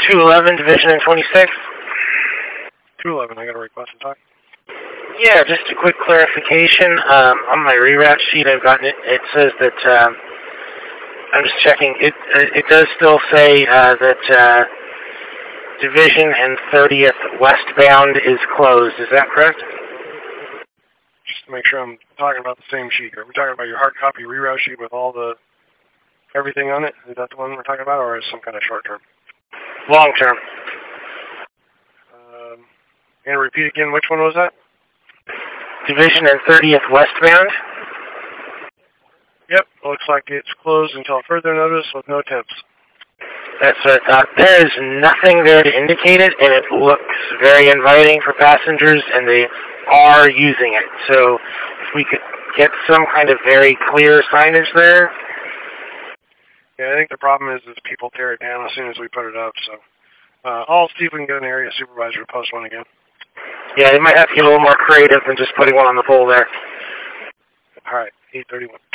211, Division and 26. 211, I got a request to talk. Yeah, just a quick clarification. On my reroute sheet, I've gotten it. It says that I'm just checking. It does still say that Division and 30th westbound is closed. Is that correct? Just to make sure I'm talking about the same sheet. Are we talking about your hard copy reroute sheet with all the everything on it? Is that the one we're talking about, or is it some kind of short term? Long term. And repeat again, which one was that? Division and 30th westbound? Yep, looks like it's closed until further notice with no temps. That's what I thought. There is nothing there to indicate it, and it looks very inviting for passengers, and they are using it. So if we could get some kind of very clear signage there. Yeah, I think the problem is people tear it down as soon as we put it up. So I'll see if we can get an area supervisor to post one again. Yeah, they might have to get a little more creative than just putting one on the pole there. All right, 831.